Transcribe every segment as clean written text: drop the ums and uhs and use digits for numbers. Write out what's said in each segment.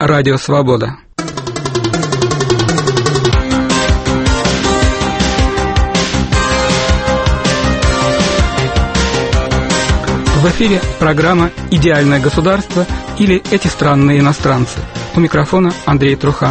Радио Свобода. В эфире программа «Идеальное государство» или «Эти странные иностранцы». У микрофона Андрей Трухан.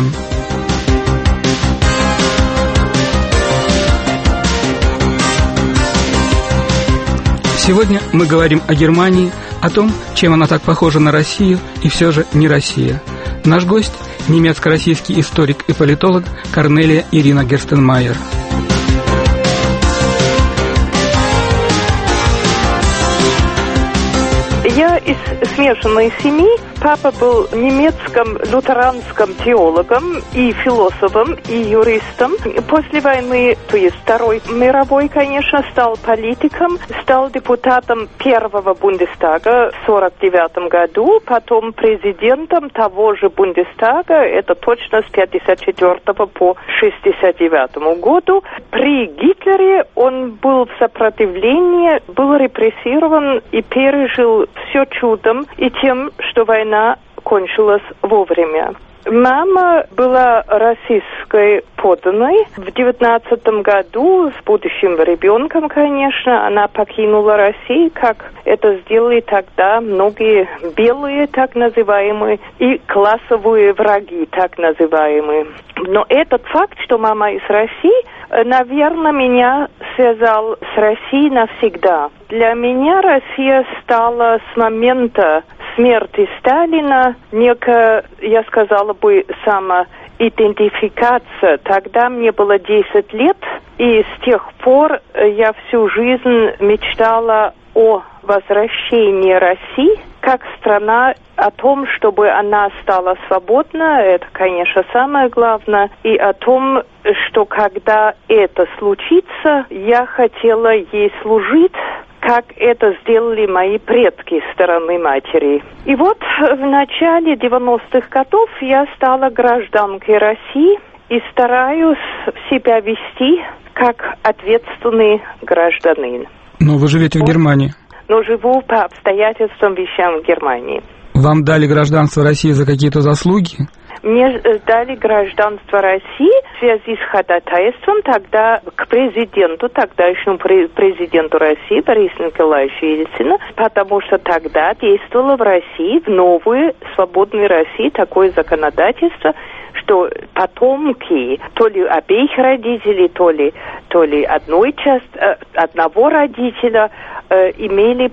Сегодня мы говорим о Германии, о том, чем она так похожа на Россию и все же не Россия. Наш гость – немецко-российский историк и политолог Корнелия Ирина Герстенмайер. Я из смешанной семьи. Папа был немецким лютеранским теологом и философом, и юристом. После войны, то есть Второй мировой, конечно, стал политиком, стал депутатом первого Бундестага в 1949 году, потом президентом того же Бундестага, это точно с 1954 по 1969 году. При Гитлере он был в сопротивлении, был репрессирован и пережил все чудом и тем, что война кончилась вовремя. Мама была российской подданной. В 19 году, с будущим ребенком, конечно, она покинула Россию, как это сделали тогда многие белые, так называемые, и классовые враги, так называемые. Но этот факт, что мама из России, наверное, меня связал с Россией навсегда. Для меня Россия стала с момента смерти Сталина некая, я сказала бы, самоидентификация. Тогда мне было 10 лет, и с тех пор я всю жизнь мечтала о возвращении России как страна, о том, чтобы она стала свободна, это, конечно, самое главное, и о том, что когда это случится, я хотела ей служить, как это сделали мои предки с стороны матери. И вот в начале 90-х годов я стала гражданкой России и стараюсь себя вести как ответственный гражданин. Но вы живете в Германии. Но живу по обстоятельствам вещам в Германии. Вам дали гражданство России за какие-то заслуги? Мне дали гражданство России в связи с ходатайством тогда к президенту, тогдашнему президенту России Борису Николаевичу Ельцину, потому что тогда действовало в России, в новой свободной России, такое законодательство, что потомки то ли обеих родителей, то ли одного родителя имели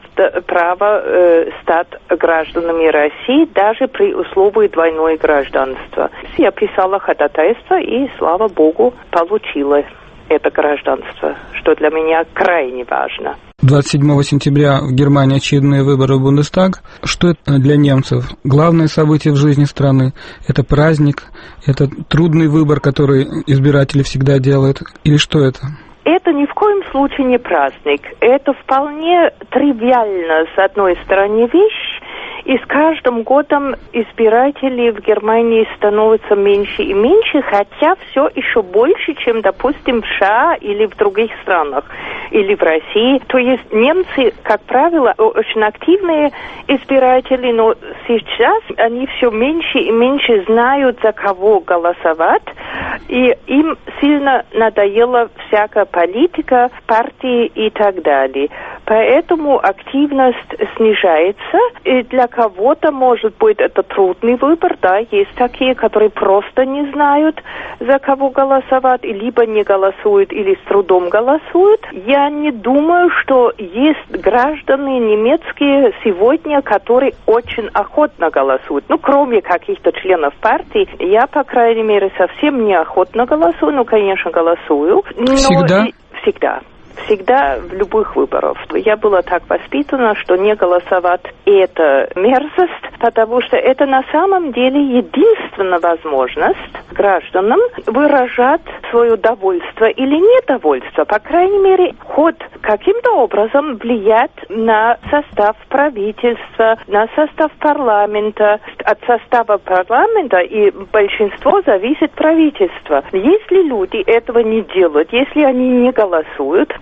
право стать гражданами России даже при условии двойного гражданства. Я писала ходатайство и, слава Богу, получила это гражданство, что для меня крайне важно. 27 сентября в Германии очередные выборы в Бундестаг. Что это для немцев? Главное событие в жизни страны? Это праздник? Это трудный выбор, который избиратели всегда делают? Или что это? Это ни в коем случае не праздник. Это вполне тривиально, с одной стороны, вещь. И с каждым годом избирателей в Германии становится меньше и меньше, хотя все еще больше, чем, допустим, в США или в других странах, или в России. То есть немцы, как правило, очень активные избиратели, но сейчас они все меньше и меньше знают, за кого голосовать, и им сильно надоела всякая политика, партии и так далее. Поэтому активность снижается, и для кого-то, может быть, это трудный выбор, да, есть такие, которые просто не знают, за кого голосовать, и либо не голосуют, или с трудом голосуют. Я не думаю, что есть граждане немецкие сегодня, которые очень охотно голосуют. Ну, кроме каких-то членов партии, я, по крайней мере, совсем неохотно голосую, ну, конечно, голосую. Но всегда? Всегда. Всегда в любых выборах. Я была так воспитана, что не голосовать – это мерзость, потому что это на самом деле единственная возможность гражданам выражать свое довольство или недовольство, по крайней мере, хоть каким-то образом влиять на состав правительства, на состав парламента. От состава парламента и большинство зависит правительство. Если люди этого не делают, если они не голосуют,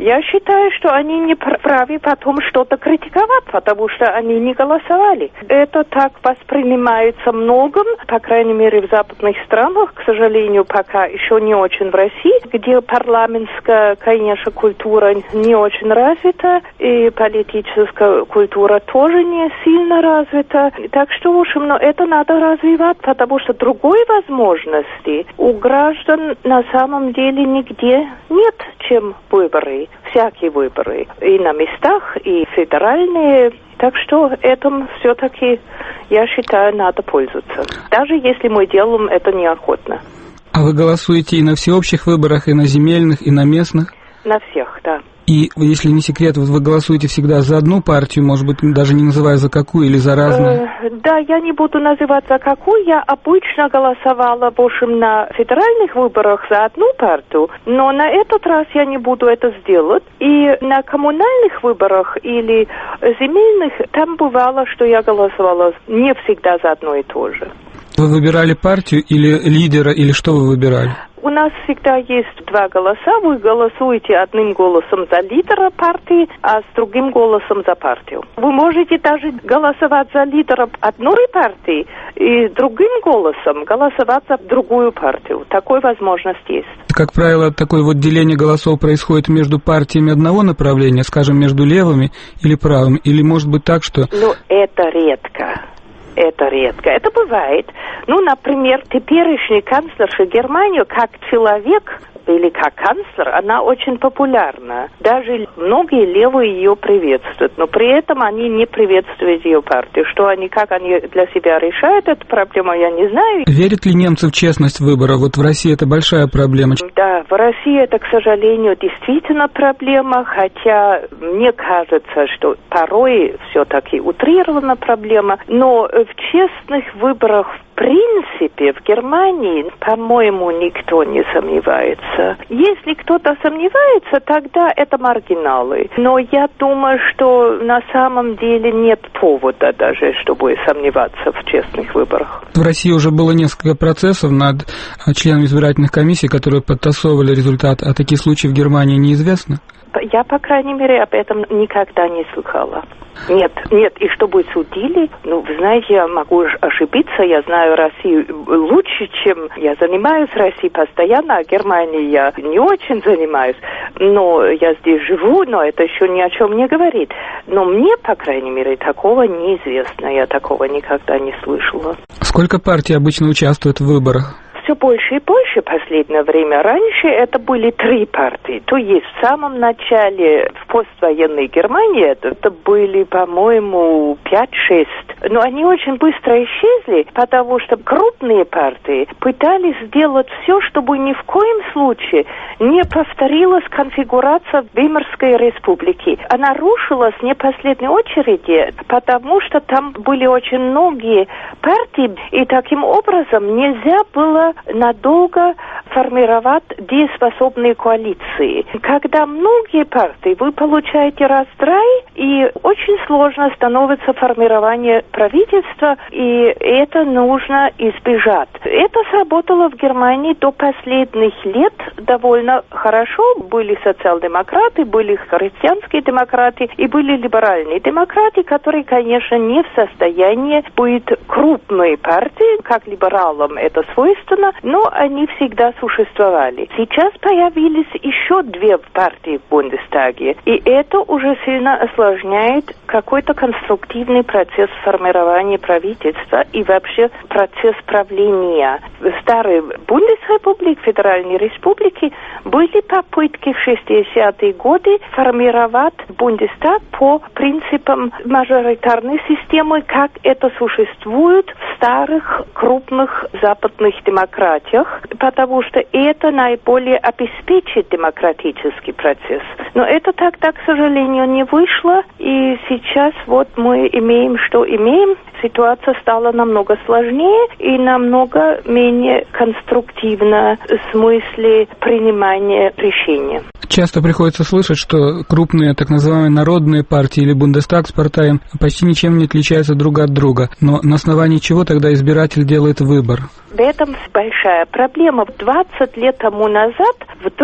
Я считаю, что они не вправе потом что-то критиковать, потому что они не голосовали. Это так воспринимается многим, по крайней мере, в западных странах, к сожалению, пока еще не очень в России, где парламентская, конечно, культура не очень развита, и политическая культура тоже не сильно развита. Так что, в общем, это надо развивать, потому что другой возможности у граждан на самом деле нигде нет, чем выборы, всякие выборы. И на местах, и федеральные. Так что этим все-таки, я считаю, надо пользоваться. Даже если мы делаем это неохотно. А вы голосуете и на всеобщих выборах, и на земельных, и на местных? На всех, да. И, если не секрет, вот вы голосуете всегда за одну партию, может быть, даже не называя за какую или за разные? Да, я не буду называть за какую. Я обычно голосовала, в общем, на федеральных выборах за одну партию, но на этот раз я не буду это сделать. И на коммунальных выборах или земельных, там бывало, что я голосовала не всегда за одно и то же. Вы выбирали партию или лидера, или что вы выбирали? У нас всегда есть два голоса. Вы голосуете одним голосом за лидера партии, а с другим голосом за партию. Вы можете даже голосовать за лидера одной партии и другим голосом голосовать за другую партию. Такой возможность есть. Как правило, такое вот деление голосов происходит между партиями одного направления, скажем, между левыми или правыми, или может быть так, что... Ну, это редко. Это редко. Это бывает. Ну, например, теперешний канцлерша Германии как человек или как канцлер, она очень популярна. Даже многие левые ее приветствуют, но при этом они не приветствуют ее партию. Как они для себя решают эту проблему, я не знаю. Верят ли немцы в честность выборов? Вот в России это большая проблема. Да, в России это, к сожалению, действительно проблема, хотя мне кажется, что порой все-таки утрирована проблема, но в честных выборах в принципе в Германии, по-моему, никто не сомневается. Если кто-то сомневается, тогда это маргиналы. Но я думаю, что на самом деле нет повода даже, чтобы сомневаться в честных выборах. В России уже было несколько процессов над членами избирательных комиссий, которые подтасовывали результат, а такие случаи в Германии неизвестно? Я, по крайней мере, об этом никогда не слыхала. Нет, и чтобы судили, вы знаете, я могу ошибиться, я знаю Россию лучше, чем я занимаюсь Россией постоянно, а Германией я не очень занимаюсь, но я здесь живу, но это еще ни о чем не говорит. Но мне, по крайней мере, такого неизвестно, я такого никогда не слышала. Сколько партий обычно участвует в выборах? Все больше и больше в последнее время. Раньше это были 3 партии. То есть в самом начале, в поствоенной Германии, это были, по-моему, 5-6. Но они очень быстро исчезли, потому что крупные партии пытались сделать все, чтобы ни в коем случае не повторилась конфигурация Веймарской республики. Она рушилась не в последней очереди, потому что там были очень многие партии, и таким образом нельзя было надолго формировать дееспособные коалиции. Когда многие партии, вы получаете раздрай, и очень сложно становится формирование правительства, и это нужно избежать. Это сработало в Германии до последних лет довольно хорошо. Были социал-демократы, были христианские демократы и были либеральные демократы, которые, конечно, не в состоянии быть крупной партией, как либералам это свойственно, но они всегда существовали. Сейчас появились еще 2 партии в Бундестаге, и это уже сильно осложняет какой-то конструктивный процесс формирования правительства и вообще процесс правления. В старой Бундесреспублике, Федеральной Республике, были попытки в 60-е годы формировать Бундестаг по принципам мажоритарной системы, как это существует в старых крупных западных демократиях, потому что это наиболее обеспечит демократический процесс. Но это тогда, к сожалению, не вышло, и сейчас вот мы имеем, что имеем. Ситуация стала намного сложнее и намного менее конструктивна в смысле принимания решения. Часто приходится слышать, что крупные так называемые народные партии или Бундестаг с Партаем почти ничем не отличаются друг от друга. Но на основании чего тогда избиратель делает выбор? В этом большая проблема. 20 лет тому назад вдруг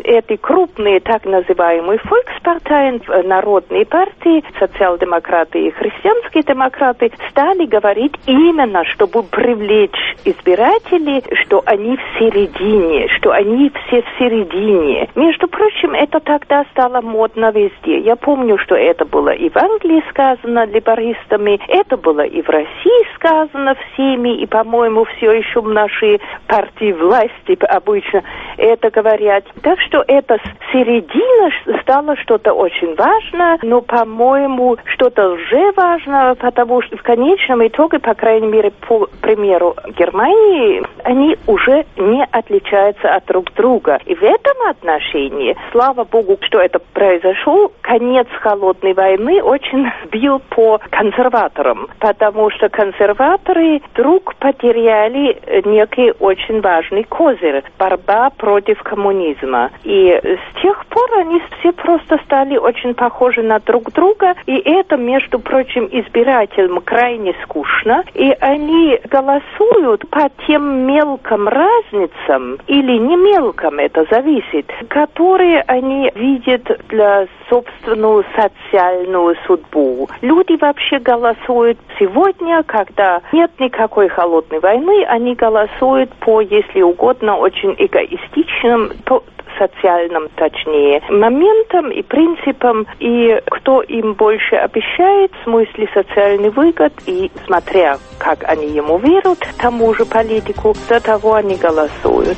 эти крупные так называемые фолькспартии, народные партии, социал-демократы и христианские демократы, стали говорить именно, чтобы привлечь избирателей, что они в середине, что они все в середине. Между прочим, это тогда стало модно везде. Я помню, что это было и в Англии сказано лейбористами, это было и в России сказано всеми, и, по-моему, все еще наши партии власти обычно это говорят. Так что это середина стало что-то очень важно, но, по-моему, что-то уже важно, потому что в конечном итоге, по крайней мере, по примеру Германии, они уже не отличаются от друг друга. И в этом отношении, слава богу, что это произошло, конец холодной войны очень бил по консерваторам, потому что консерваторы вдруг потеряли некий очень важный козырь – борьба против коммунизма. И с тех пор они все просто стали очень похожи на друг друга, и это, между прочим, избирателям крайне скучно, и они голосуют по тем мелким разницам, или не мелким, это зависит, которые они видят для собственную социальную судьбу. Люди вообще голосуют сегодня, когда нет никакой холодной войны, они голосуют по, если угодно, очень эгоистичным, по социальным, точнее, моментам и принципам, и кто им больше обещает в смысле социальных выгод, и смотря, как они ему верят, тому же политику, за того они голосуют.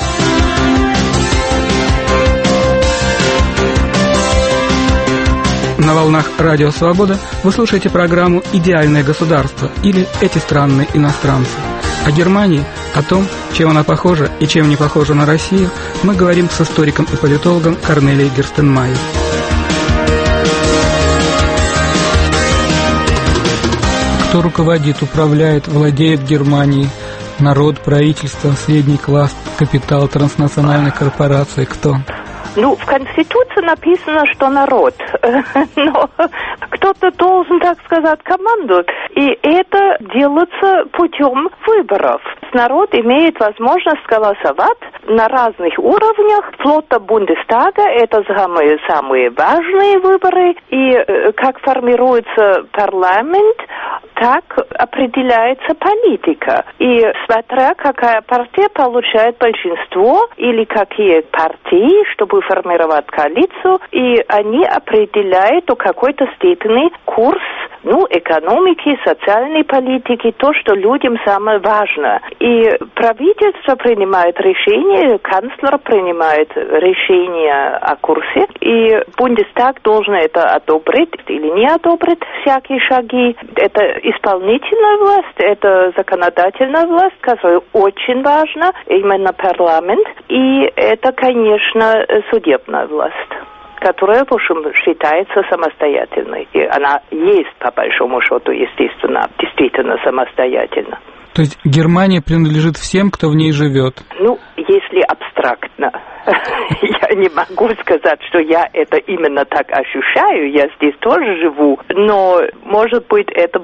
На волнах Радио Свобода вы слушаете программу «Идеальное государство» или «Эти странные иностранцы». О Германии, о том, чем она похожа и чем не похожа на Россию, мы говорим с историком и политологом Корнелией Герстенмайер. Кто руководит, управляет, владеет Германией? Народ, правительство, средний класс, капитал, транснациональные корпорации? Кто? Ну, в Конституции написано, что народ, но кто-то должен, так сказать, командовать, и это делается путем выборов. Народ имеет возможность голосовать на разных уровнях, вплоть до Бундестага, это самые важные выборы, и как формируется парламент, так определяется политика. И смотря какая партия получает большинство, или какие партии, чтобы формировать коалицию, и они определяют до какой-то степени курс, экономики, социальной политики, то, что людям самое важно. И правительство принимает решение, канцлер принимает решение о курсе, и Бундестаг должен это одобрить или не одобрить всякие шаги. Это исполнительная власть, это законодательная власть, которая очень важна, именно парламент, и это, конечно, судебная власть, которая, в общем, считается самостоятельной. И она есть, по большому счету, естественно, действительно самостоятельна. То есть Германия принадлежит всем, кто в ней живет? Если абстрактно. Я не могу сказать, что я это именно так ощущаю, я здесь тоже живу, но, может быть, это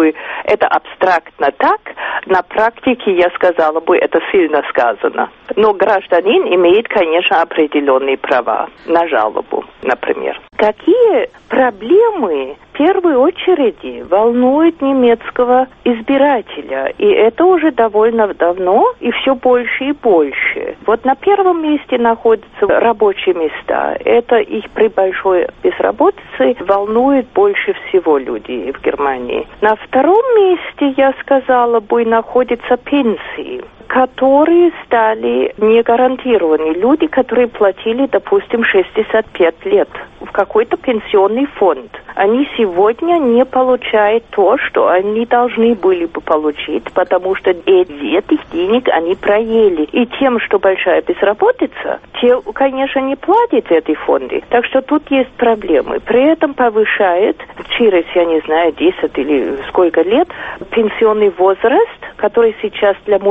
абстрактно так, на практике я сказала бы, это сильно сказано. Но гражданин имеет, конечно, определенные права на жалобу, например. Какие проблемы в первой очереди волнуют немецкого избирателя? И это уже довольно давно, и все больше и больше. Вот на первом месте находятся рабочие места. Это их при большой безработице волнует больше всего людей в Германии. На втором месте, я сказала бы, находятся пенсии, которые стали не гарантированы. Люди, которые платили, допустим, 65 лет в какой-то пенсионный фонд, они сегодня не получают то, что они должны были бы получить, потому что этих денег они проели. И тем, что большая безработица, те, конечно, не платят эти фонды. Так что тут есть проблемы. При этом повышает через, 10 или сколько лет пенсионный возраст, который сейчас для мужчин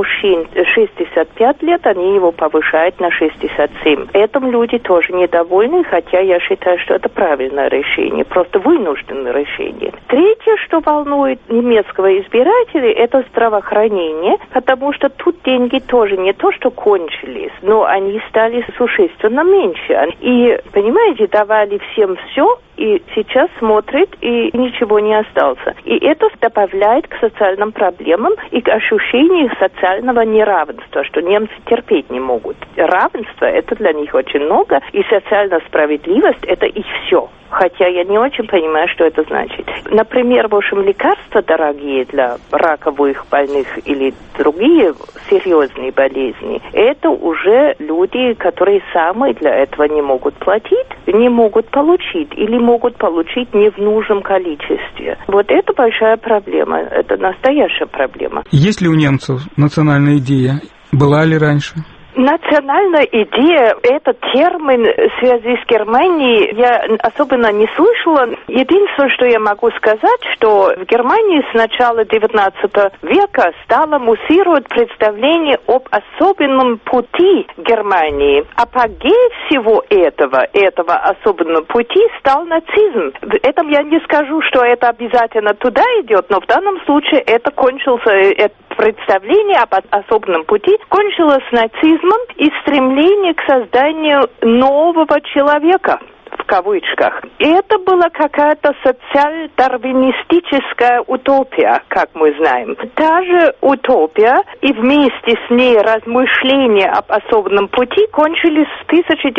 65 лет, они его повышают на 67. Этим люди тоже недовольны, хотя я считаю, что это правильное решение, просто вынужденное решение. Третье, что волнует немецкого избирателя, это здравоохранение, потому что тут деньги тоже не то, что кончились, но они стали существенно меньше. И, понимаете, давали всем все, и сейчас смотрит, и ничего не осталось. И это добавляет к социальным проблемам и к ощущению социального неравенства, что немцы терпеть не могут. Равенство – это для них очень много, и социальная справедливость – это их все. Хотя я не очень понимаю, что это значит. Например, в общем, лекарства дорогие для раковых больных или другие серьезные болезни, это уже люди, которые сами для этого не могут платить, не могут получить или могут получить не в нужном количестве. Вот это большая проблема, это настоящая проблема. Есть ли у немцев национальная идея? Была ли раньше? Национальная идея, этот термин в связи с Германией я особенно не слышала. Единственное, что я могу сказать, что в Германии с начала XIX века стало муссировать представление об особенном пути Германии. Апогей всего этого особенного пути стал нацизм. В этом я не скажу, что это обязательно туда идет, но в данном случае это кончился, представление об особенном пути кончилось нацизмом и стремление к созданию нового человека, в кавычках. И это была какая-то социально-дарвинистическая утопия, как мы знаем. Та же утопия и вместе с ней размышления об особенном пути кончились в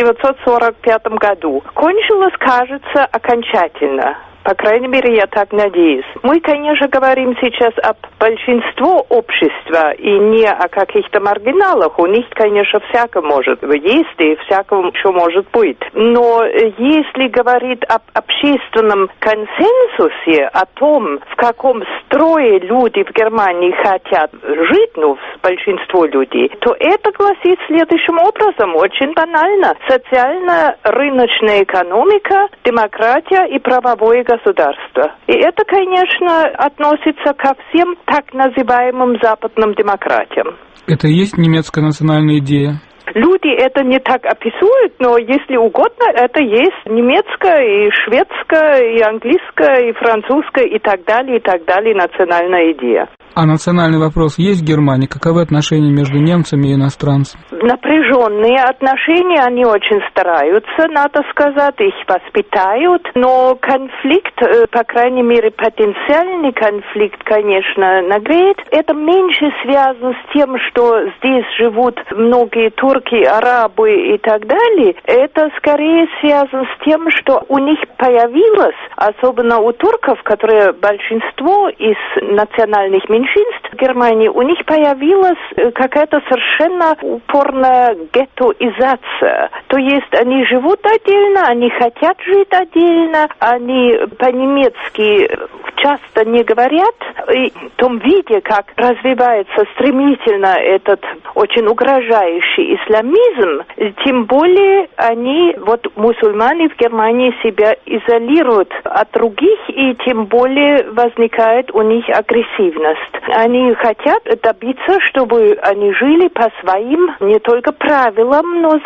1945 году. Кончилось, кажется, окончательно. По крайней мере, я так надеюсь. Мы, конечно, говорим сейчас об большинстве общества и не о каких-то маргиналах. У них, конечно, всякое может есть и всякое еще может быть. Но если говорить об общественном консенсусе, о том, в каком строе люди в Германии хотят жить, большинство людей, то это гласит следующим образом, очень банально. Социально-рыночная экономика, демократия и правовое государство. И это, конечно, относится ко всем так называемым западным демократиям. Это и есть немецкая национальная идея? Люди это не так описывают, но если угодно, это есть немецкая, и шведская, и английская, и французская, и так далее, национальная идея. А национальный вопрос есть в Германии? Каковы отношения между немцами и иностранцами? Напряженные отношения, они очень стараются, надо сказать, их воспитают, но конфликт, по крайней мере, потенциальный конфликт, конечно, нагреет. Это меньше связано с тем, что здесь живут многие турки, арабы и так далее. Это скорее связано с тем, что у них появилось, особенно у турков, которые большинство из национальных меньшинств в Германии, у них появилась какая-то совершенно упорная геттоизация. То есть они живут отдельно, они хотят жить отдельно, они по-немецки часто не говорят. И в том виде, как развивается стремительно этот очень угрожающий исламизм, тем более они, мусульмане в Германии себя изолируют от других, и тем более возникает у них агрессивность. Они хотят добиться, чтобы они жили по своим не только правилам, но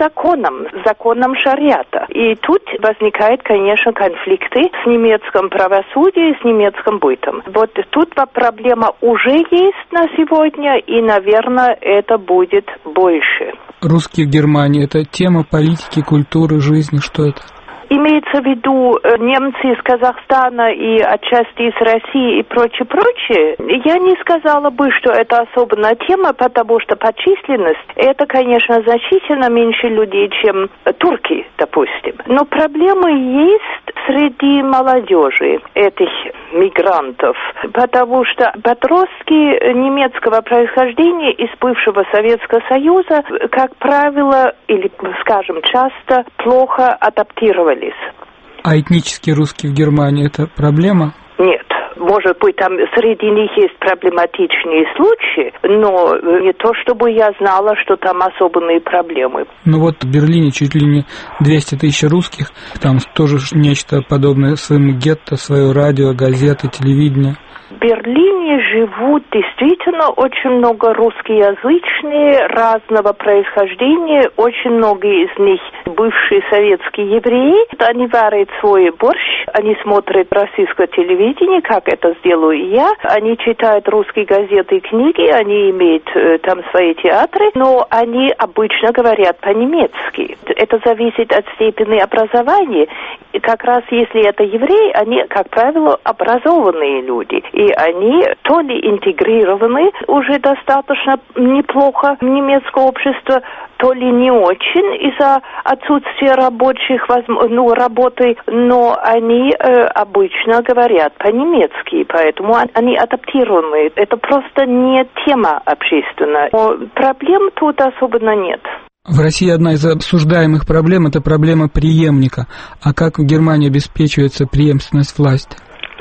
законам шариата. И тут возникают, конечно, конфликты с немецким правосудием, с немецким бытом. Вот тут проблема уже есть на сегодня, и, наверное, это будет больше. Русские в Германии – это тема политики, культуры, жизни, что это? Имеется в виду немцы из Казахстана и отчасти из России и прочее. Я не сказала бы, что это особенная тема, потому что по численности это, конечно, значительно меньше людей, чем турки, допустим. Но проблемы есть среди молодежи этих мигрантов, потому что подростки немецкого происхождения из бывшего Советского Союза, как правило, или, скажем, часто плохо адаптировались. А этнические русские в Германии – это проблема? Нет. Может быть, там среди них есть проблематичные случаи, но не то, чтобы я знала, что там особенные проблемы. Ну вот в Берлине чуть ли не 200 тысяч русских, там тоже нечто подобное своему гетто, свое радио, газеты, телевидение. В Берлине живут действительно очень много русскоязычные, разного происхождения. Очень многие из них бывшие советские евреи. Они варят свой борщ, они смотрят российское телевидение, как это сделаю я. Они читают русские газеты и книги, они имеют там свои театры, но они обычно говорят по-немецки. Это зависит от степени образования. И как раз если это евреи, они, как правило, образованные люди. И они то ли интегрированы уже достаточно неплохо в немецкое общество, то ли не очень из-за отсутствия рабочих работы, но они обычно говорят по-немецки, поэтому они адаптированы. Это просто не тема общественная. Но проблем тут особенно нет. В России одна из обсуждаемых проблем – это проблема преемника. А как в Германии обеспечивается преемственность власти?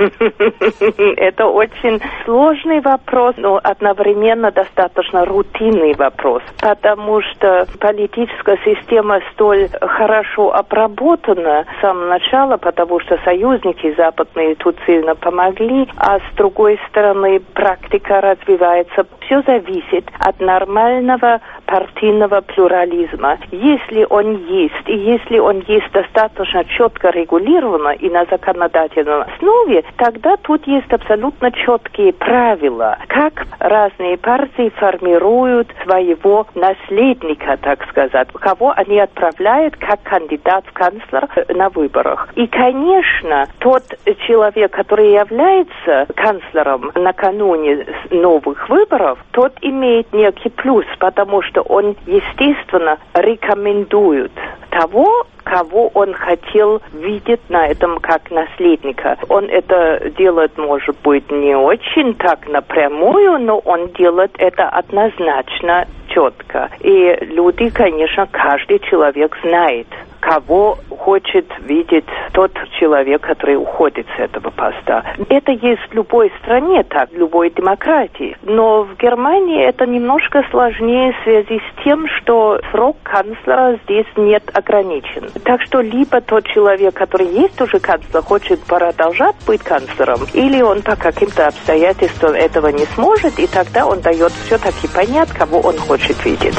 Это очень сложный вопрос, но одновременно достаточно рутинный вопрос, потому что политическая система столь хорошо обработана с самого начала, потому что союзники западные тут сильно помогли, а с другой стороны практика развивается. Все зависит от нормального партийного плюрализма. Если он есть, и если он есть достаточно четко регулировано и на законодательной основе, тогда тут есть абсолютно четкие правила, как разные партии формируют своего наследника, так сказать, кого они отправляют как кандидат в канцлер на выборах. И, конечно, тот человек, который является канцлером накануне новых выборов, тот имеет некий плюс, потому что он, естественно, рекомендует того, кого он хотел видеть на этом как наследника. Он это делает, может быть, не очень так напрямую, но он делает это однозначно четко. И люди, конечно, каждый человек знает, кого хочет видеть тот человек, который уходит с этого поста. Это есть в любой стране, так, в любой демократии. Но в Германии это немножко сложнее в связи с тем, что срок канцлера здесь нет ограничен. Так что либо тот человек, который есть уже канцлер, хочет продолжать быть канцлером, или он по каким-то обстоятельствам этого не сможет, и тогда он дает все-таки понять, кого он хочет видеть.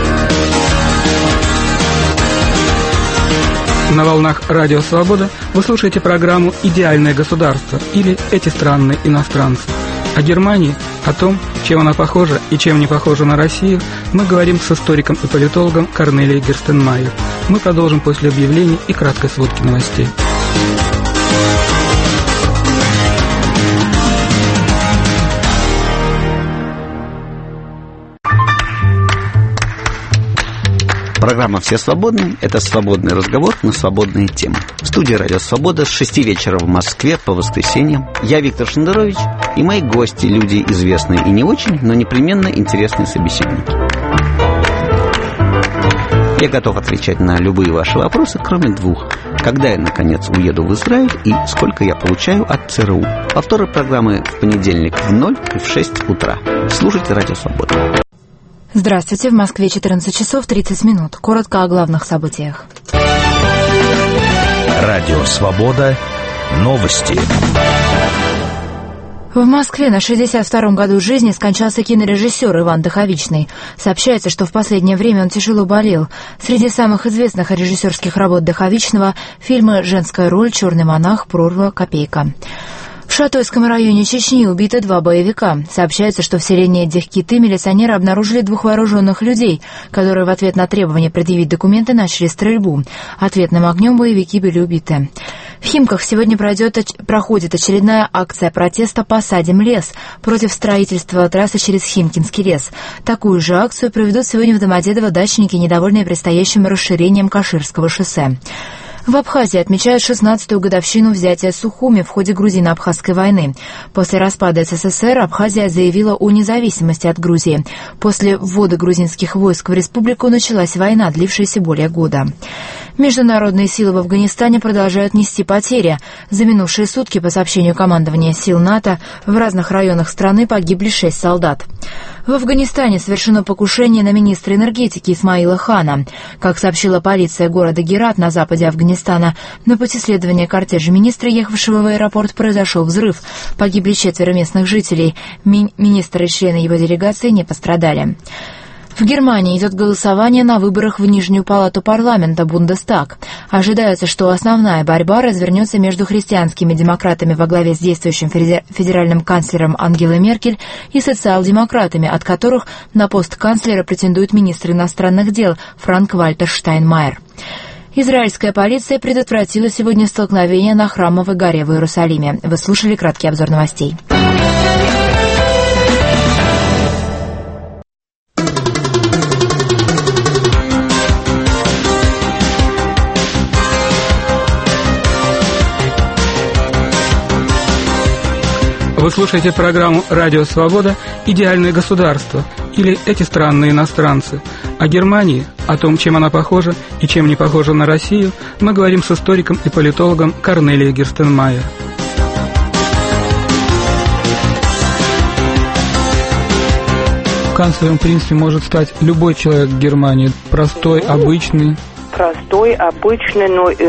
На волнах Радио Свобода вы слушаете программу «Идеальное государство» или «Эти странные иностранцы». О Германии, о том, чем она похожа и чем не похожа на Россию, мы говорим с историком и политологом Корнелией Герстенмайер. Мы продолжим после объявлений и краткой сводки новостей. Программа «Все свободны» – это свободный разговор на свободные темы. В студии «Радио Свобода» с 6 вечера в Москве по воскресеньям. Я Виктор Шендерович и мои гости – люди известные и не очень, но непременно интересные собеседники. Я готов отвечать на любые ваши вопросы, кроме двух. Когда я, наконец, уеду в Израиль и сколько я получаю от ЦРУ. Повторы программы в понедельник в 0 и в 6 утра. Слушайте «Радио Свобода». Здравствуйте, в Москве 14 часов 30 минут. Коротко о главных событиях. Радио Свобода. Новости. В Москве на 62-м году жизни скончался кинорежиссер Иван Даховичный. Сообщается, что в последнее время он тяжело болел. Среди самых известных режиссерских работ Даховичного – фильмы «Женская роль», «Черный монах», «Прорва», «Копейка». В Шатойском районе Чечни убиты 2 боевика. Сообщается, что в селении Дехкиты милиционеры обнаружили 2 вооруженных людей, которые в ответ на требование предъявить документы начали стрельбу. Ответным огнем боевики были убиты. В Химках сегодня проходит очередная акция протеста «Посадим лес» против строительства трассы через Химкинский лес. Такую же акцию проведут сегодня в Домодедово дачники, недовольные предстоящим расширением Каширского шоссе. В Абхазии отмечают 16-ю годовщину взятия Сухуми в ходе грузино-абхазской войны. После распада СССР Абхазия заявила о независимости от Грузии. После ввода грузинских войск в республику началась война, длившаяся более года. Международные силы в Афганистане продолжают нести потери. За минувшие сутки, по сообщению командования сил НАТО, в разных районах страны погибли 6 солдат. В Афганистане совершено покушение на министра энергетики Исмаила Хана. Как сообщила полиция города Герат на западе Афганистана, на пути следования кортежа министра, ехавшего в аэропорт, произошел взрыв. Погибли 4 местных жителей. Министр и члены его делегации не пострадали. В Германии идет голосование на выборах в Нижнюю палату парламента Бундестаг. Ожидается, что основная борьба развернется между христианскими демократами во главе с действующим федеральным канцлером Ангелой Меркель и социал-демократами, от которых на пост канцлера претендует министр иностранных дел Франк-Вальтер Штайнмайер. Израильская полиция предотвратила сегодня столкновение на Храмовой горе в Иерусалиме. Вы слушали краткий обзор новостей. Вы слушаете программу «Радио Свобода. Идеальное государство» или «Эти странные иностранцы». О Германии, о том, чем она похожа и чем не похожа на Россию, мы говорим с историком и политологом Корнелией Герстенмайер. Канцлером, в принципе, может стать любой человек в Германии, простой, обычный. Простой, обычный,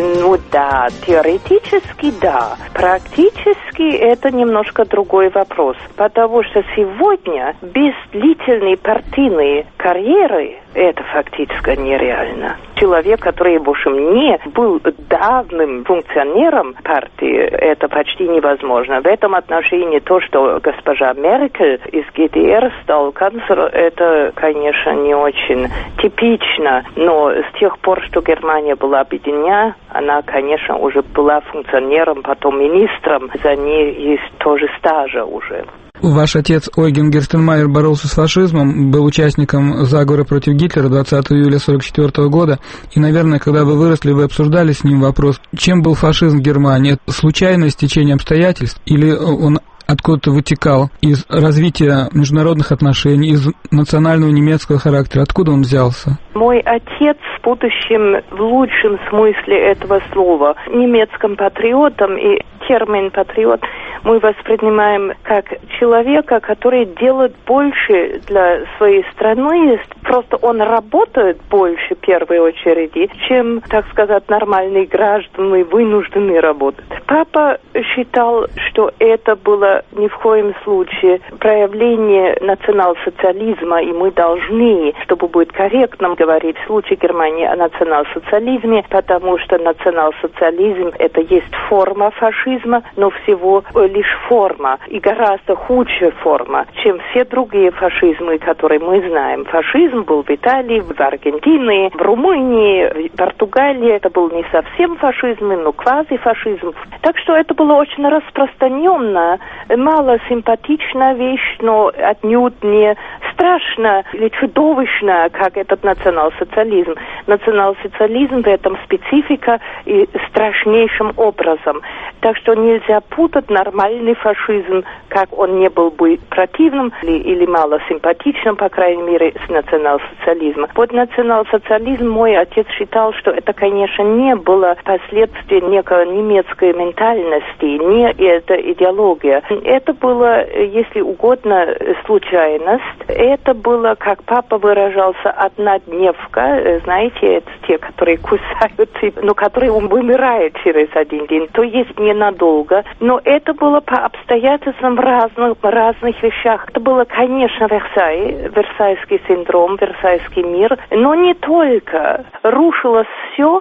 да, теоретически да. Практически это немножко другой вопрос. Потому что сегодня без длительной партийной карьеры это фактически нереально. Человек, который, в общем, не был давним функционером партии, это почти невозможно. В этом отношении то, что госпожа Меркель из ГДР стала канцлером, это, конечно, не очень типично. Но с тех пор, что Германия была объединена, она, конечно, уже была функционером, потом министром. За ней есть тоже стажа уже. Ваш отец Ойген Герстенмайер боролся с фашизмом, был участником заговора против Гитлера 20 июля 1944 года. И, наверное, когда вы выросли, вы обсуждали с ним вопрос, чем был фашизм в Германии? Случайное стечение обстоятельств или он откуда-то вытекал из развития международных отношений, из национального немецкого характера? Откуда он взялся? Мой отец, в будущем, в лучшем смысле этого слова, немецким патриотом, и термин «патриот» мы воспринимаем как человека, который делает больше для своей страны, просто он работает больше в первой очереди, чем, так сказать, нормальные граждане, вынуждены работать. Папа считал, что это было ни в коем случае проявление национал-социализма, и мы должны, чтобы быть корректным, говорить в случае Германии о национал-социализме, потому что национал-социализм – это есть форма фашизма, но всего лишь форма, и гораздо худшая форма, чем все другие фашизмы, которые мы знаем. Фашизм был в Италии, в Аргентине, в Румынии, в Португалии. Это был не совсем фашизм, но квазифашизм. Так что это было очень распространенно, мало симпатичная вещь, но отнюдь не страшно или чудовищно, как этот национал-социализм. Национал-социализм в этом специфика и страшнейшим образом. Так что нельзя путать нормальный фашизм, как он не был бы противным или мало симпатичным, по крайней мере, с национал-социализмом. Вот национал-социализм, мой отец считал, что это, конечно, не было последствием некой немецкой ментальности, не эта идеология. Это было, если угодно, случайность. Это было, как папа выражался, однодневка. Знаете, это те, которые кусают, но которые вымирают через один день. То есть ненадолго. Но это было по обстоятельствам в разных вещах. Это было, конечно, Версальский синдром, Версальский мир, но не только. Рушилось все.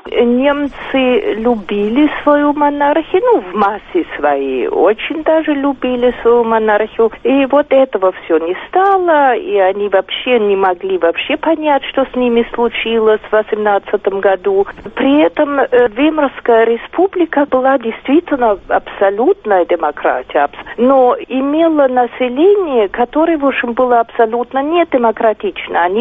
Немцы любили свою монархию, в массе своей очень даже любили свою монархию. И вот этого все не стало, и они вообще не могли понять, что с ними случилось в 18 году. При этом Веймарская республика была действительно абсолютная демократия, но имела население, которое, в общем, было абсолютно не демократично. Они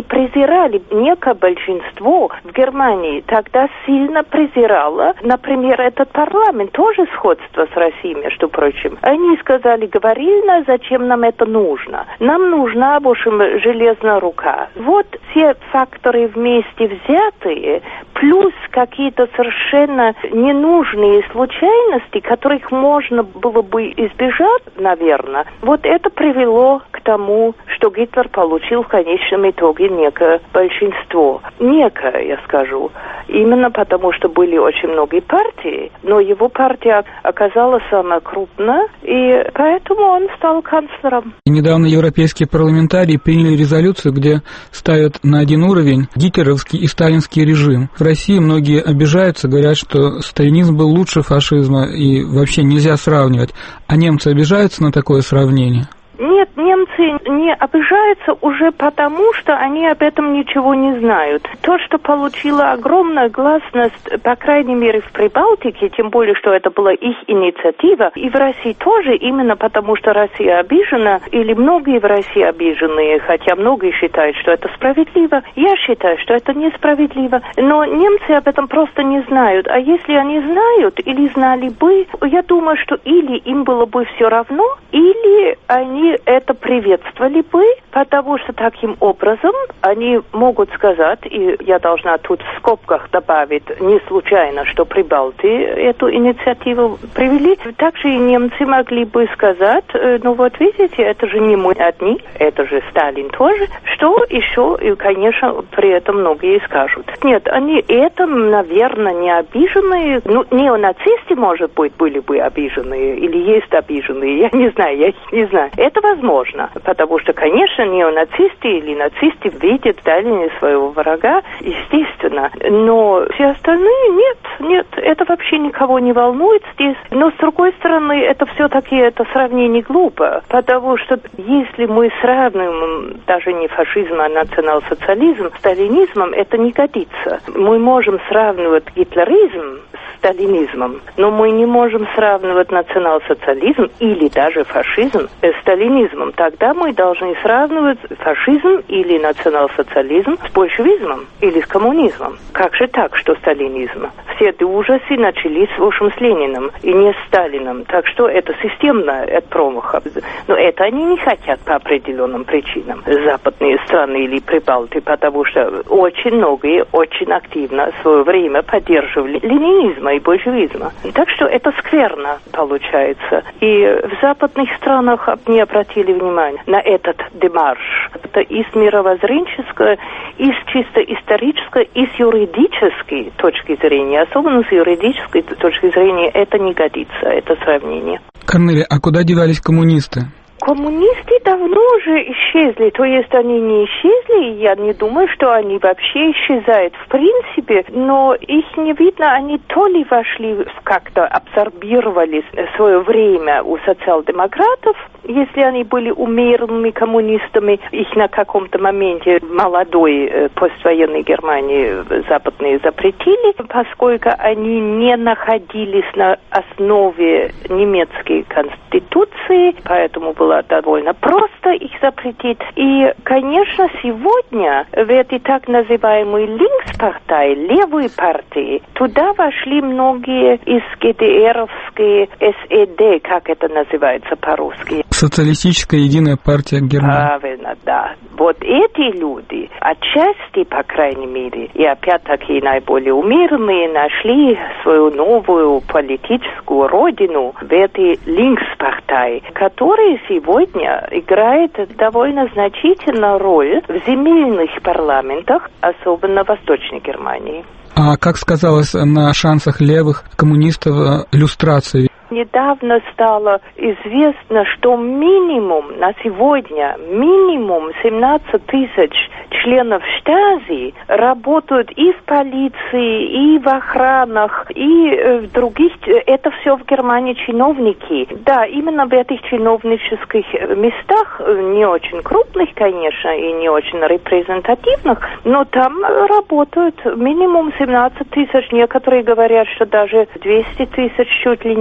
презирали, некое большинство в Германии тогда сильно презирало, например, этот парламент, тоже сходство с Россией, между прочим. Они сказали, говорильно, зачем нам это нужно? Нам нужна, в общем, железная рука. Вот все факторы вместе взятые, плюс какие-то совершенно ненужные случайности, которых можно было бы избежать, наверное, вот это привело к тому, что Гитлер получил в конечном итоге некое большинство. Некое, я скажу. Именно потому, что были очень многие партии, но его партия оказалась самая крупная, и поэтому он стал канцлером. И недавно европейские парламентарии приняли резолюцию, где ставят на один уровень гитлеровский и сталинский режим. В России многие обижаются, говорят, что сталинизм был лучше фашизма и вообще нельзя сравнивать. А немцы обижаются на такое сравнение? Нет, немцы не обижаются уже потому, что они об этом ничего не знают. То, что получило огромную гласность, по крайней мере, в Прибалтике, тем более, что это была их инициатива, и в России тоже, именно потому, что Россия обижена, или многие в России обижены, хотя многие считают, что это справедливо. Я считаю, что это несправедливо. Но немцы об этом просто не знают. А если они знают или знали бы, я думаю, что или им было бы все равно, или они это приветствовали бы, потому что таким образом они могут сказать, и я должна тут в скобках добавить, не случайно, что прибалты эту инициативу привели, также и немцы могли бы сказать, ну вот видите, это же не мы одни, это же Сталин тоже, что еще, и, конечно, при этом многие скажут. Нет, они этим, наверное, не обиженные, ну, неонацисты, может быть, были бы обиженные, или есть обиженные, я не знаю. Это возможно, потому что, конечно, неонацисты или нацисты видят в Сталине своего врага, естественно, но все остальные нет, это вообще никого не волнует здесь. Но, с другой стороны, это все-таки это сравнение глупо, потому что если мы сравниваем даже не фашизм, а национал-социализм с сталинизмом, это не годится. Мы можем сравнивать гитлеризм с сталинизмом, но мы не можем сравнивать национал-социализм или даже фашизм с сталинизмом. Тогда мы должны сравнивать фашизм или национал-социализм с большевизмом или с коммунизмом. Как же так, что сталинизм? Все эти ужасы начались, в общем, с Лениным и не с Сталином. Так что это системно от промаха. Но это они не хотят по определенным причинам. Западные страны или Прибалты, потому что очень многие очень активно в свое время поддерживали ленинизма и большевизма. Так что это скверно получается. И в западных странах не обратили внимания на этот демарш. Это и с мировоззренческой, и с чисто исторической, и с юридической точки зрения. Особенно с юридической точки зрения это не годится, это сравнение. Корнелия, а куда девались коммунисты? Коммунисты давно уже исчезли, то есть они не исчезли, и я не думаю, что они вообще исчезают в принципе, но их не видно, они то ли вошли, как-то абсорбировали свое время у социал-демократов, если они были умеренными коммунистами, их на каком-то моменте в молодой поствоенной Германии западные запретили, поскольку они не находились на основе немецкой конституции, поэтому было довольно просто их запретить. И, конечно, сегодня в этой так называемой линкс-партии, левой партии, туда вошли многие из ГДРовской СЭД, как это называется по-русски. Социалистическая единая партия Германии. Правильно, да. Вот эти люди, отчасти, по крайней мере, и опять-таки наиболее умеренные, нашли свою новую политическую родину в этой линкс-партии, которая сегодня играет довольно значительную роль в земельных парламентах, особенно в Восточной Германии. А как сказалось на шансах левых коммунистов люстрации? Недавно стало известно, что минимум на сегодня, минимум 17 тысяч членов Штази работают и в полиции, и в охранах, и в других. Это все в Германии чиновники. Да, именно в этих чиновнических местах, не очень крупных, конечно, и не очень репрезентативных, но там работают минимум 17 тысяч. Некоторые говорят, что даже 200 тысяч чуть ли нет.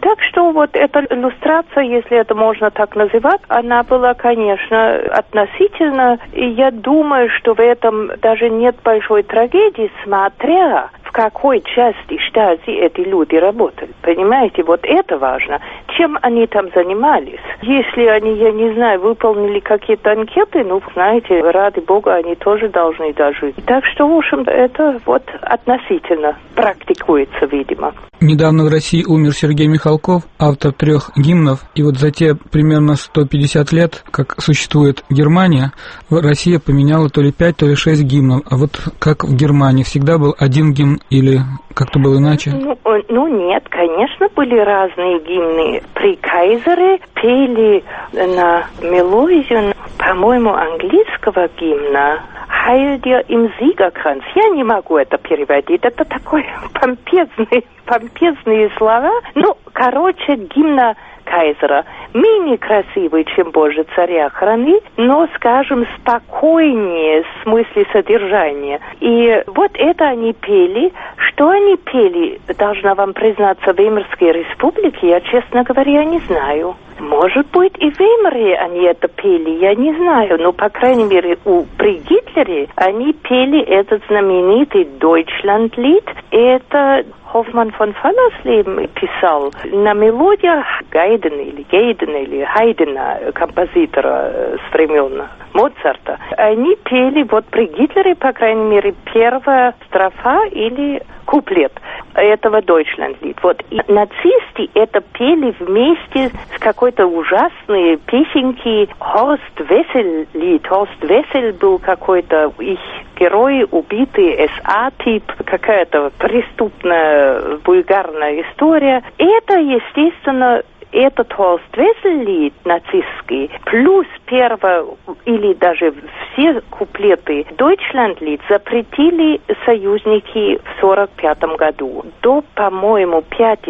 Так что вот эта иллюстрация, если это можно так называть, она была, конечно, относительно, и я думаю, что в этом даже нет большой трагедии, смотря в какой части штази эти люди работали. Понимаете, вот это важно. Чем они там занимались? Если они, я не знаю, выполнили какие-то анкеты, ну, знаете, ради бога, они тоже должны дожить. Так что, в общем, это вот относительно практикуется, видимо. Недавно в России умер Сергей Михалков, автор 3 гимнов, и вот за те примерно 150 лет, как существует Германия, Россия поменяла то ли 5, то ли 6 гимнов. А вот как в Германии, всегда был один гимн или как-то было иначе? Ну нет, конечно, были разные гимны. При Кайзере пели на мелодию, по-моему, английского гимна «Heil dir im Siegerkranz». Я не могу это переводить, это такой помпезные слова. Ну, короче, гимна Кайзера менее красивый, чем «Боже, царя храни», но, скажем, спокойнее в смысле содержания. И вот это они пели. Что они пели, должна вам признаться, в Веймарской республике, я, честно говоря, не знаю. Может быть, и в Веймаре они это пели, я не знаю. Но, по крайней мере, при Гитлере они пели этот знаменитый «Deutschlandlied». Это Hoffmann von Fallersleben писал на мелодиях Гайдена или Хайдена, композитора с времен Моцарта. Они пели вот при Гитлере, по крайней мере, первая строфа или куплет этого Deutschlandlied. Вот. И нацисты это пели вместе с какой-то ужасной песенки Horst Wessel-Lied. Horst Wessel был какой-то их герой, убитый, СА-тип, какая-то преступная вульгарная история. Это, естественно, этот Horst Wessel-Lied нацистский, плюс первое или даже все куплеты Deutschlandlied запретили союзники в 1945 году. До, по-моему,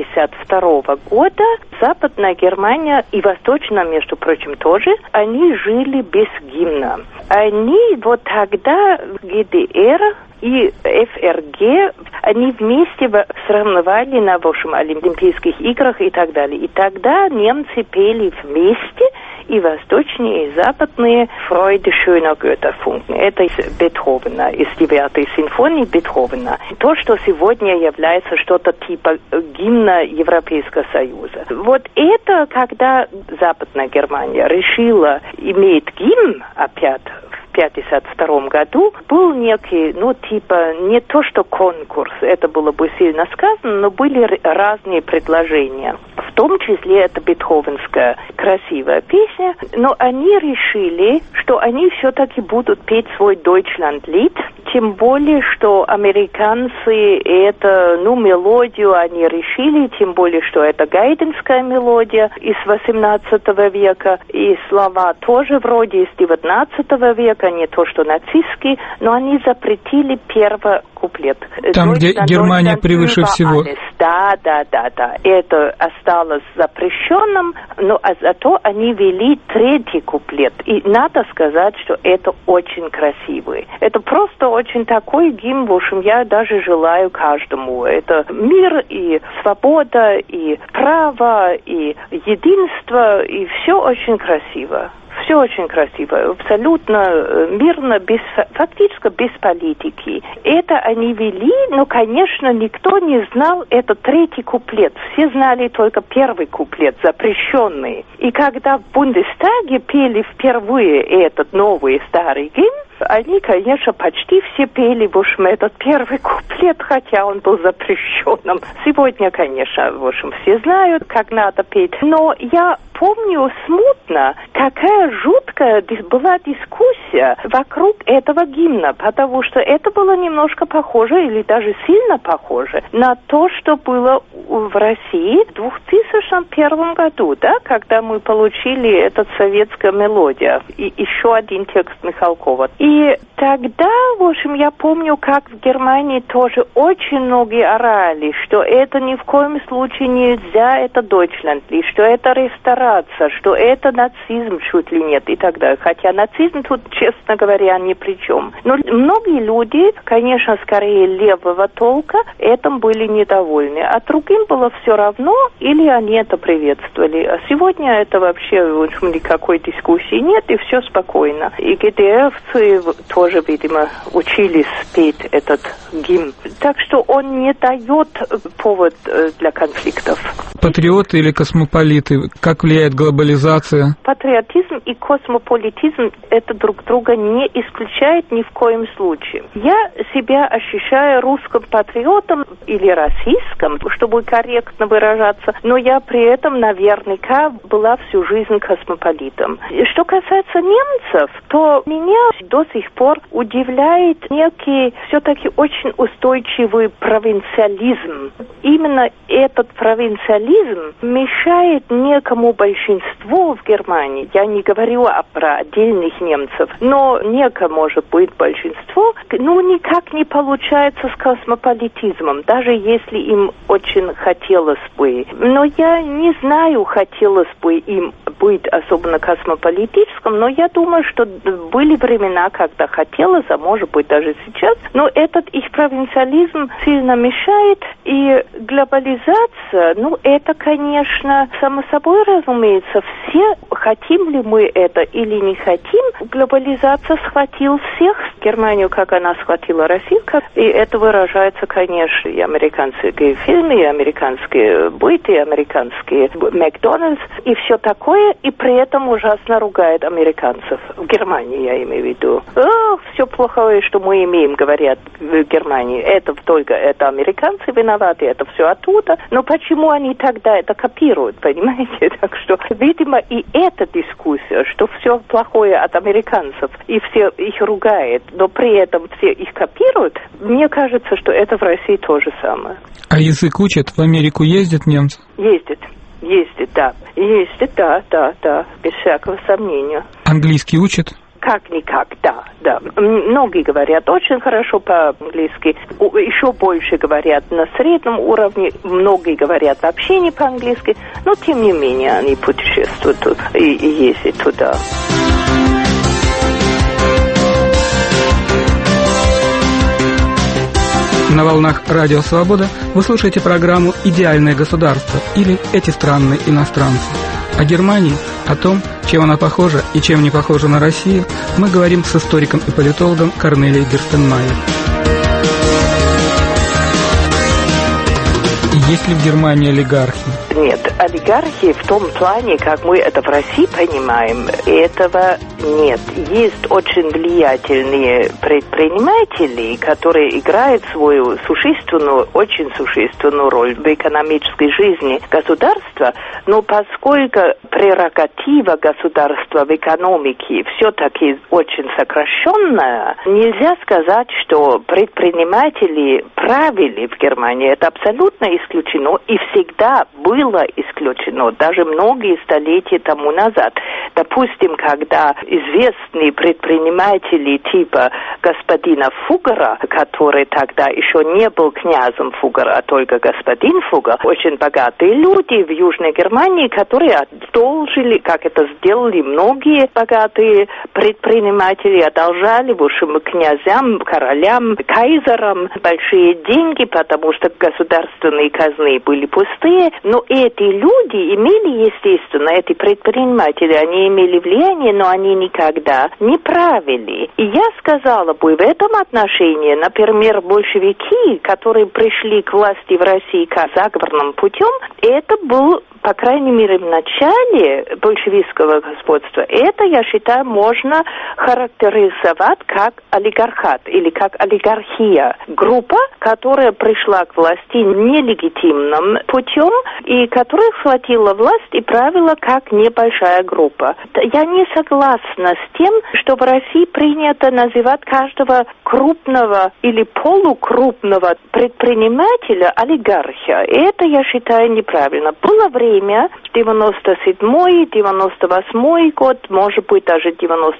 1952 года Западная Германия и Восточная, между прочим, тоже, они жили без гимна. Они вот тогда в ГДР и ФРГ, они вместе соревновали на, в общем, Олимпийских играх и так далее. И тогда немцы пели вместе, и восточные, и западные «Freude schöner Götterfunken». Это из Бетховена, из 9-й симфонии Бетховена. То, что сегодня является что-то типа гимна Европейского Союза. Вот это, когда Западная Германия решила иметь гимн опять в 1952 году, был некий, ну, типа, не то что конкурс, это было бы сильно сказано, но были разные предложения. В том числе это бетховенская красивая песня, но они решили, что они все-таки будут петь свой Deutschlandlied, тем более, что американцы это, ну, мелодию они решили, тем более, что это гайденская мелодия из 18 века, и слова тоже вроде из 19 века, не то, что нацистские, но они запретили первый куплет. Там, где Германия превыше всего. Да. Это осталось запрещенным, но зато они вели третий куплет. И надо сказать, что это очень красивый. Это просто очень такой гимн, в общем, я даже желаю каждому. Это мир и свобода, и право, и единство, и все очень красиво. Все очень красиво, абсолютно мирно, фактически без политики. Это они вели, но, конечно, никто не знал этот третий куплет. Все знали только первый куплет, запрещенный. И когда в Бундестаге пели впервые этот новый старый гимн, они, конечно, почти все пели, в общем, этот первый куплет, хотя он был запрещенным. Сегодня, конечно, в общем, все знают, как надо петь. Но я помню смутно, какая жуткая была дискуссия вокруг этого гимна, потому что это было немножко похоже, или даже сильно похоже, на то, что было в России в 2001 году, да, когда мы получили эту советскую мелодию и еще один текст Михалкова. И И тогда, в общем, я помню, как в Германии тоже очень многие орали, что это ни в коем случае нельзя, это Deutschland, что это реставрация, что это нацизм чуть ли нет и так далее. Хотя нацизм тут, честно говоря, ни при чем. Но многие люди, конечно, скорее левого толка, этим были недовольны. А другим было все равно, или они это приветствовали. А сегодня это вообще, в общем, никакой дискуссии нет, и все спокойно. И ГДРовцы тоже, видимо, учились петь этот гимн. Так что он не дает повод для конфликтов. Патриоты или космополиты? Как влияет глобализация? Патриотизм и космополитизм это друг друга не исключает ни в коем случае. Я себя ощущаю русским патриотом или российским, чтобы корректно выражаться, но я при этом наверняка была всю жизнь космополитом. Что касается немцев, то меня до сих пор удивляет некий все-таки очень устойчивый провинциализм. Именно этот провинциализм мешает некому большинству в Германии. Я не говорю про отдельных немцев, но некое может быть большинство, никак не получается с космополитизмом, даже если им очень хотелось бы. Но я не знаю, хотелось бы им быть особенно космополитическим, но я думаю, что были времена, когда хотелось, а может быть даже сейчас, но этот их провинциализм сильно мешает, и глобализация, это, конечно, само собой разумеется, все, хотим ли мы это или не хотим, глобализация схватила всех, Германию, как она схватила Россию, и это выражается, конечно, и американские фильмы, и американские быты, и американские Макдональдс, и все такое, и при этом ужасно ругает американцев. В Германии, я имею в виду. Все плохое, что мы имеем, говорят в Германии. Это американцы виноваты, это все оттуда. Но почему они тогда это копируют, понимаете? Так что, видимо, и эта дискуссия, что все плохое от американцев, и все их ругают, но при этом все их копируют, мне кажется, что это в России то же самое. А язык учат? В Америку ездят немцы? Ездят, да. Ездит, да, без всякого сомнения. Английский учат? Как-никак, да. Многие говорят очень хорошо по-английски, еще больше говорят на среднем уровне, многие говорят вообще не по-английски, но тем не менее они путешествуют и ездят туда. На волнах Радио Свобода вы слушаете программу «Идеальное государство» или «Эти странные иностранцы». О Германии, о том, чем она похожа и чем не похожа на Россию, мы говорим с историком и политологом Корнелией Герстенмайер. Есть ли в Германии олигархи? Нет, олигархии в том плане, как мы это в России понимаем, этого нет. Есть очень влиятельные предприниматели, которые играют свою очень существенную роль в экономической жизни государства, но поскольку прерогатива государства в экономике все-таки очень сокращенная, нельзя сказать, что предприниматели правили в Германии. Это абсолютно исключено и всегда было исключено, даже многие столетия тому назад. Допустим, когда известные предприниматели типа господина Фугера, который тогда еще не был князем Фугера, а только господин Фугер, очень богатые люди в Южной Германии, которые одолжили, как это сделали многие богатые предприниматели, одолжали, в общем, князям, королям, кайзерам большие деньги, потому что государственные казны были пустые, но эти люди имели, естественно, эти предприниматели, они имели влияние, но они никогда не правили. И я сказала бы, в этом отношении, например, большевики, которые пришли к власти в России заговорным путем, это был, по крайней мере, в начале большевистского господства, это, я считаю, можно характеризовать как олигархат или как олигархия. Группа, которая пришла к власти нелегитимным путем, и и которых схватила власть и правила как небольшая группа. Я не согласна с тем, что в России принято называть каждого крупного или полукрупного предпринимателя олигархия. И это, я считаю, неправильно. Было время, 97-й, 98-й год, может быть, даже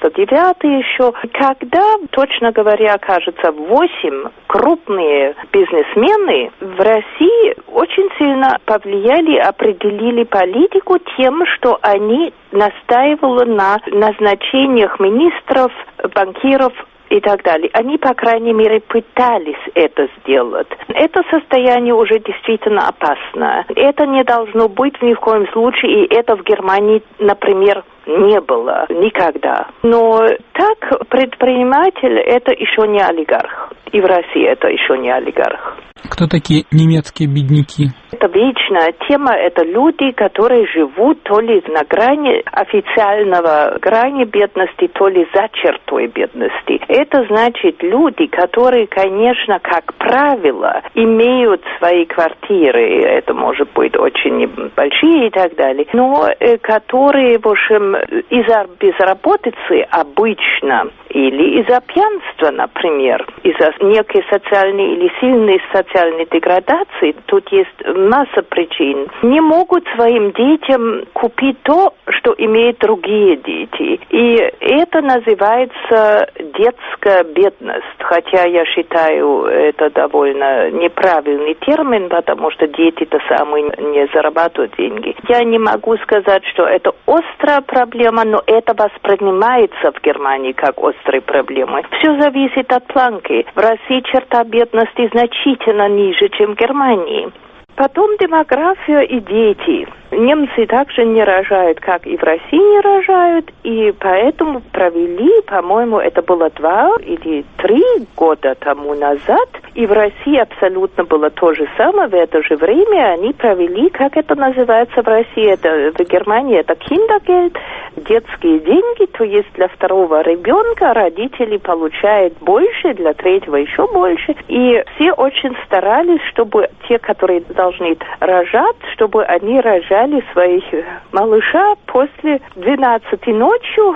99-й еще, когда, точно говоря, кажется, 8 крупные бизнесмены в России очень сильно повлияли, определили политику тем, что они настаивали на назначениях министров, банкиров и так далее. Они, по крайней мере, пытались это сделать. Это состояние уже действительно опасно. Это не должно быть ни в коем случае, и это в Германии, например, не было никогда. Но так предприниматель – это еще не олигарх. И в России это еще не олигарх. Кто такие немецкие бедняки? Это вечная тема, это люди, которые живут то ли на грани официального грани бедности, то ли за чертой бедности. Это значит люди, которые, конечно, как правило, имеют свои квартиры, это может быть очень большие и так далее, но которые, в общем, из-за безработицы обычно или из-за пьянства, например, из-за некой социальной или сильной социальной деградации, тут есть масса причин, не могут своим детям купить то, что имеют другие дети. И это называется детская бедность. Хотя я считаю, это довольно неправильный термин, потому что дети-то сами не зарабатывают деньги. Я не могу сказать, что это острая проблема, но это воспринимается в Германии как острая проблема. Все зависит от планки. В России черта бедности значительно ниже, чем в Германии. Потом демография и дети. Немцы также не рожают, как и в России не рожают, и поэтому провели, по-моему, это было 2 или 3 года тому назад, и в России абсолютно было то же самое, в это же время они провели, как это называется в России, это в Германии это Kindergeld, детские деньги, то есть для 2-го ребенка родители получают больше, для 3-го еще больше, и все очень старались, чтобы те, которые должны рожать, чтобы они рожали своих малыша после 12 ночью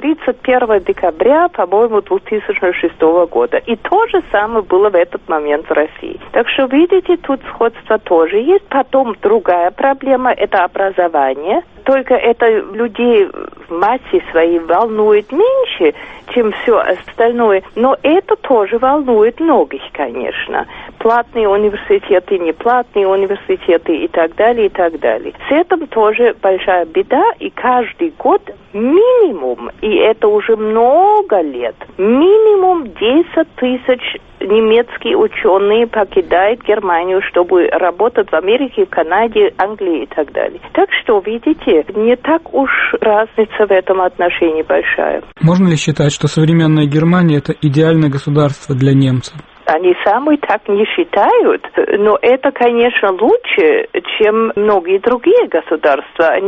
31 декабря, по-моему, 2006 года. И то же самое было в этот момент в России. Так что, видите, тут сходство тоже есть. Потом другая проблема – это образование. Только это людей в массе своей волнует меньше, чем все остальное. Но это тоже волнует многих, конечно. Платные университеты, неплатные университеты и так далее, и так далее. С этим тоже большая беда, и каждый год минимум, и это уже много лет, минимум 10 тысяч немецкие ученые покидают Германию, чтобы работать в Америке, в Канаде, Англии и так далее. Так что, видите, не так уж разница в этом отношении большая. Можно ли считать, что современная Германия – это идеальное государство для немцев? Они сами так не считают, но это, конечно, лучше, чем многие другие государства.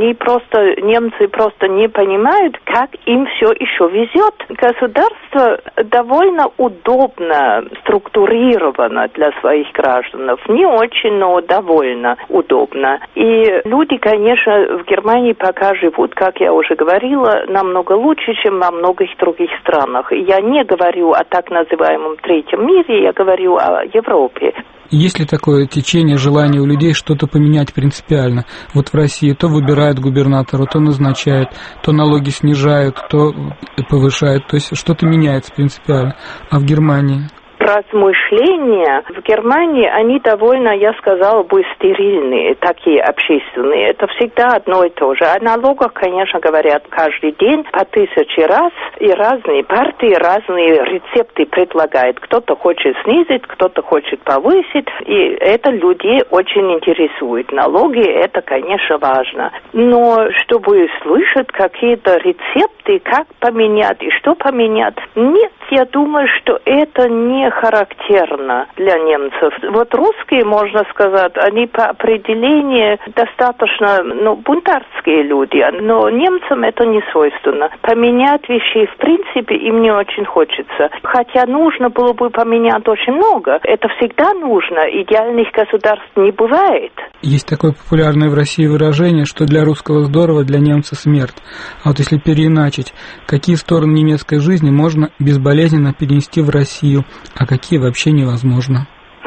Немцы просто не понимают, как им все еще везет. Государство довольно удобно структурировано для своих граждан. Не очень, но довольно удобно. И люди, конечно, в Германии пока живут, как я уже говорила, намного лучше, чем во многих других странах. Я не говорю о так называемом третьем мире, я говорю о Европе. Есть ли такое течение, желание у людей что-то поменять принципиально? Вот в России то выбирают губернатора, то назначают, то налоги снижают, то повышают. То есть что-то меняется принципиально. А в Германии? Размышления в Германии, они довольно, я сказала бы, стерильные, такие общественные. Это всегда одно и то же. О налогах, конечно, говорят каждый день по 1000 раз, и разные партии разные рецепты предлагают. Кто-то хочет снизить, кто-то хочет повысить, и это людей очень интересует. Налоги, это, конечно, важно. Но чтобы слышать какие-то рецепты, как поменять и что поменять, нет, я думаю, что это не характерно для немцев. Вот русские, можно сказать, они по определению достаточно, бунтарские люди, но немцам это не свойственно. Поменять вещи, в принципе, им не очень хочется. Хотя нужно было бы поменять очень много. Это всегда нужно. Идеальных государств не бывает. Есть такое популярное в России выражение, что для русского здорово, для немца смерть. А вот если переиначить, какие стороны немецкой жизни можно безболезненно перенести в Россию, а какие вообще невозможно?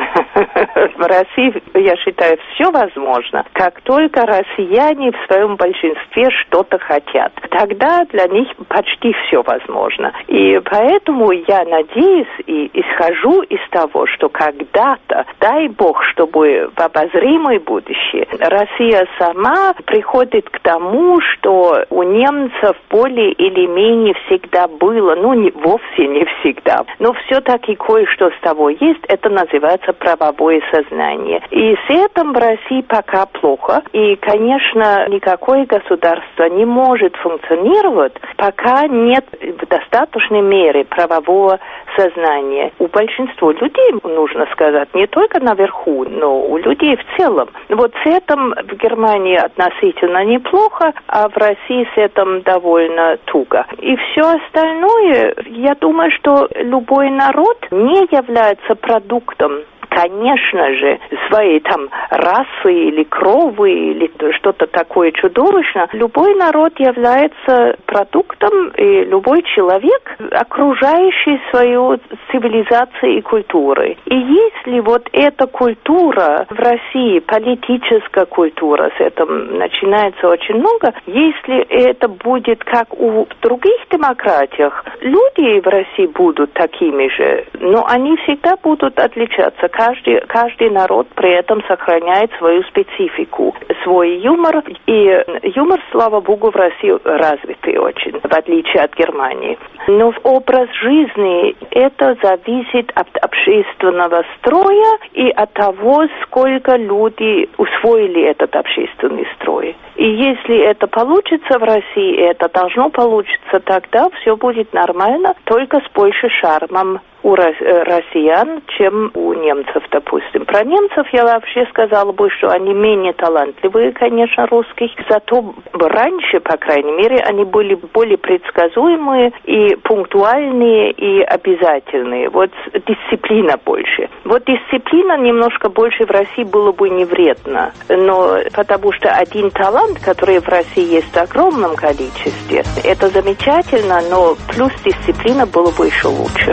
В России, я считаю, все возможно. Как только россияне в своем большинстве что-то хотят, тогда для них почти все возможно. И поэтому я надеюсь и исхожу из того, что когда-то, дай бог, чтобы в обозримое будущее Россия сама приходит к тому, что у немцев более или менее всегда было, вовсе не всегда, но все-таки кое-что с того есть, это называется правовое сознание. И с этим в России пока плохо. И, конечно, никакое государство не может функционировать, пока нет в достаточной мере правового сознания. У большинства людей, нужно сказать, не только наверху, но у людей в целом. Вот с этим в Германии относительно неплохо, а в России с этим довольно туго. И все остальное, я думаю, что любой народ не является продуктом, конечно же, своей расы или крови или что-то такое чудовищное. Любой народ является продуктом, и любой человек, окружающий свою цивилизацию и культуру. И если вот эта культура в России, политическая культура, с этим начинается очень много, если это будет как у других демократиях, люди в России будут такими же, но они всегда будут отличаться. Каждый народ при этом сохраняет свою специфику, свой юмор. И юмор, слава богу, в России развитый очень, в отличие от Германии. Но образ жизни, это зависит от общественного строя и от того, сколько люди усвоили этот общественный строй. И если это получится в России, это должно получиться, тогда все будет нормально, только с большим шармом у россиян, чем у немцев, допустим. Про немцев я вообще сказала бы, что они менее талантливые, конечно, русских, зато раньше, по крайней мере, они были более предсказуемые и пунктуальные и обязательные. Вот дисциплина больше. Вот дисциплина немножко больше в России было бы не вредно, но потому что один талант, который в России есть в огромном количестве, это замечательно, но плюс дисциплина было бы еще лучше.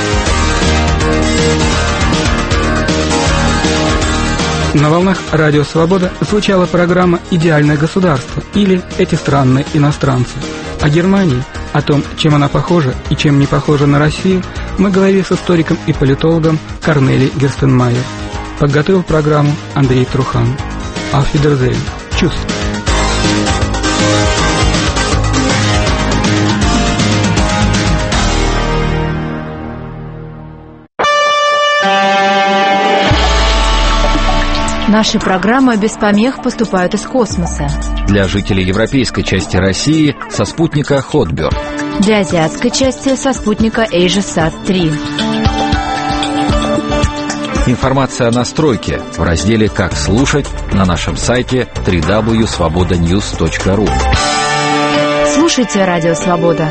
На волнах Радио Свобода звучала программа «Идеальное государство» или «Эти странные иностранцы». О Германии, о том, чем она похожа и чем не похожа на Россию, мы говорили с историком и политологом Корнелией Герстенмайер. Подготовил программу Андрей Трухан. Auf Wiedersehen. Tschüss. Наши программы без помех поступают из космоса. Для жителей европейской части России со спутника Хотберг. Для азиатской части со спутника AsiaSat-3. Информация о настройке в разделе «Как слушать» на нашем сайте www.svobodanews.ru. Слушайте Радио Свобода.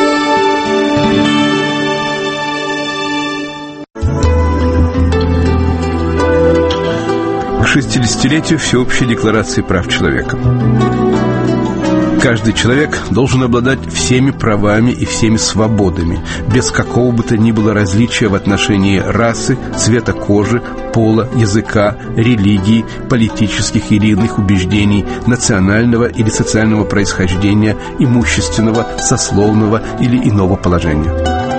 К 60-летию Всеобщей декларации прав человека. Каждый человек должен обладать всеми правами и всеми свободами, без какого бы то ни было различия в отношении расы, цвета кожи, пола, языка, религии, политических или иных убеждений, национального или социального происхождения, имущественного, сословного или иного положения.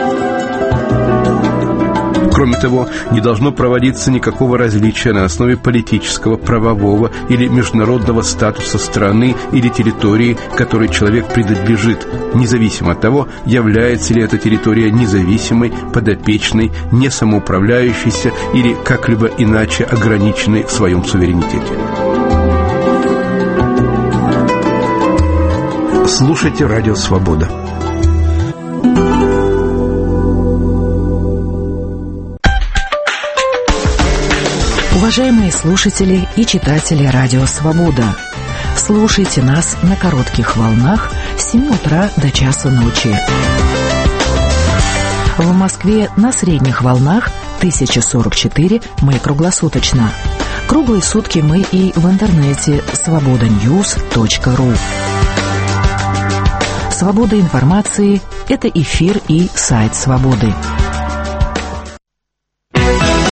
Кроме того, не должно проводиться никакого различия на основе политического, правового или международного статуса страны или территории, которой человек принадлежит, независимо от того, является ли эта территория независимой, подопечной, несамоуправляющейся или как-либо иначе ограниченной в своем суверенитете. Слушайте Радио Свобода. Уважаемые слушатели и читатели Радио Свобода, слушайте нас на коротких волнах с 7 утра до часу ночи. В Москве на средних волнах 1044 мы круглосуточно. Круглые сутки мы и в интернете svobodanews.ru. Свобода информации – это эфир и сайт Свободы.